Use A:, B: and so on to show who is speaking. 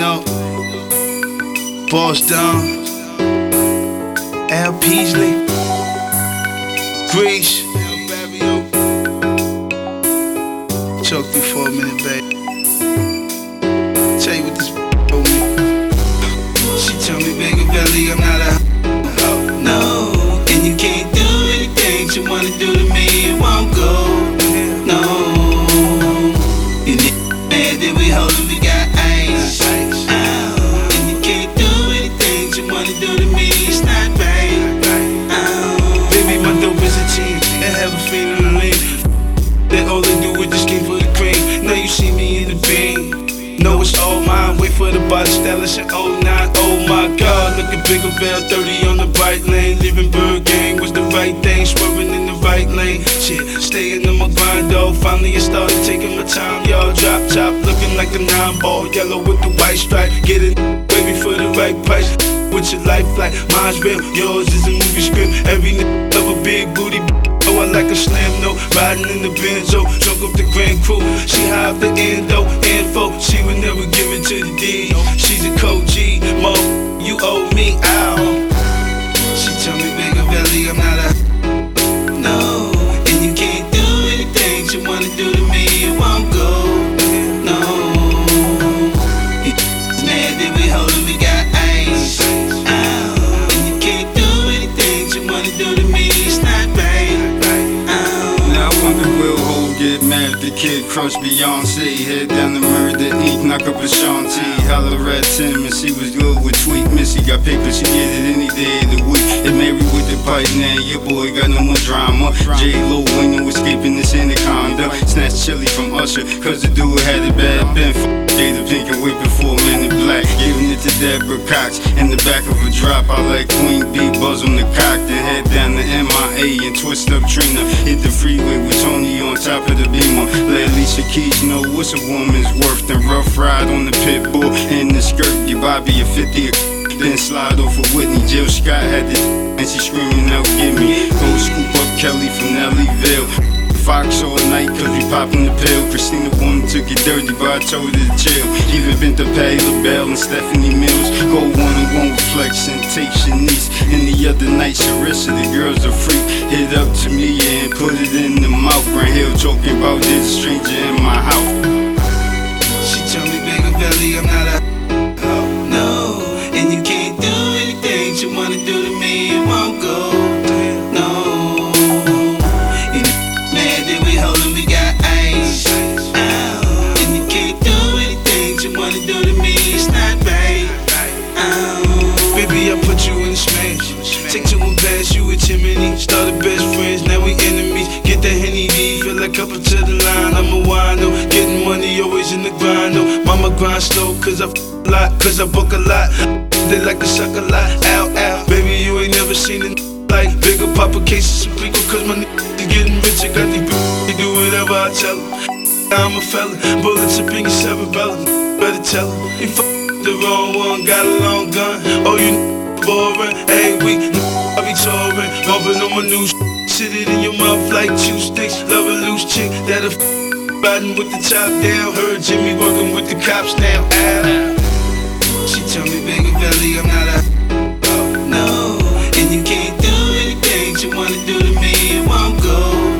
A: know. Boss Down, Al Peasley, Grease. Choke you for a minute, babe. Tell you what this told me. She told me, Bigger Belly, I'm not a hoe, no. And you can't do anything you wanna do to me, it won't go, no. You mad that we holding, we got ice. And you can't do anything you wanna do to me, it's not right. Baby, my dope is a team, and have a feeling to leave. That all they do is just game for the cream. Now you see me in the beam. Know it's all mine. Wait for the body stylist in 09. Oh my God, look at Bigger Bell 30 on the right lane. Living Bird Gang was the right thing. Swerving in the right lane. Shit, staying on my grind, dog. Finally I started taking my time, y'all. Drop top, looking like a 9-ball. Yellow with the white stripe. Get it, baby, for the right price. With your life like mine's real, yours is a movie script. Every nigga love a big booty. Oh, I like a slam note, riding in the Benzo, drunk up the Grand Crew. She high off the endo, info, she would never give it to the D. She's a cold G, Mo, you owe me out. She told me, Bigger Belly, I'm not a no. And you can't do anything you wanna do to me, it won't go, no. It's mad that we holding, we got ice. And you can't do anything you wanna do to me, it's not right.
B: Get mad if the kid crushed Beyonce. Head down to Murder Inc., knock up Ashanti. Holler at Tim and she was good with Tweet. Missy got paper, she get it any day of the week. And married with the pipe now, your boy got no more drama. J-Lo ain't no escaping this anaconda. Snatched chili from Usher, cause the dude had it bad. Ben Jada Pink and way before Men in Black. Giving it to Deborah Cox in the back of a drop. I let Queen B buzz on the cock. Then head down to MIA and twist up Trina. Hit the freeway with Tony on top of the Beamer. Let Alicia Keys know what's a woman's worth. Then rough ride on the pit bull in the skirt. Give Bobby a 50 then slide off of Whitney. Jill Scott had the and she screaming out, give me. Go scoop up Kelly from Nellyville. Fox all night cause we poppin' the pill. Christina woman took it dirty but I told her to chill. Even been to Patty LaBelle and Stephanie Mills. Go one-on-one with Flex and take Shanice. And the other night Charissa, the girls are free. Hit up to me and put it in the mouth. Brand Hill joking about this stranger in my house.
A: She told me, Bigger Belly, I'm not a hoe, no. And you can't do anything you wanna do to me, it won't go, no. Baby, I put you in a smash. Take two and pass you a chimney. Started best friends, now we enemies. Get the Henny D, feel like up to the line. I'm a wino, getting money always in the grind. No, mama grind slow, cause I a lot, cause I book a lot. They like to suck a lot, ow, ow. Baby, you ain't never seen a like Bigger Papa cases of people, cause my niggas getting rich. I got these bitches, they do whatever I tell them. I'm a fella, bullets up in your cerebellum. Better tell them, you the wrong one, got a long gun. Oh, you boring, hey, weak, I be touring, bumping on my new sit it in your mouth like chew sticks. Love a loose chick that'll riding with the top down. Heard Jimmy working with the cops now. Ow. She told me, Bigger Belly, I'm not a oh, no. And you can't do anything you wanna do to me, it won't go.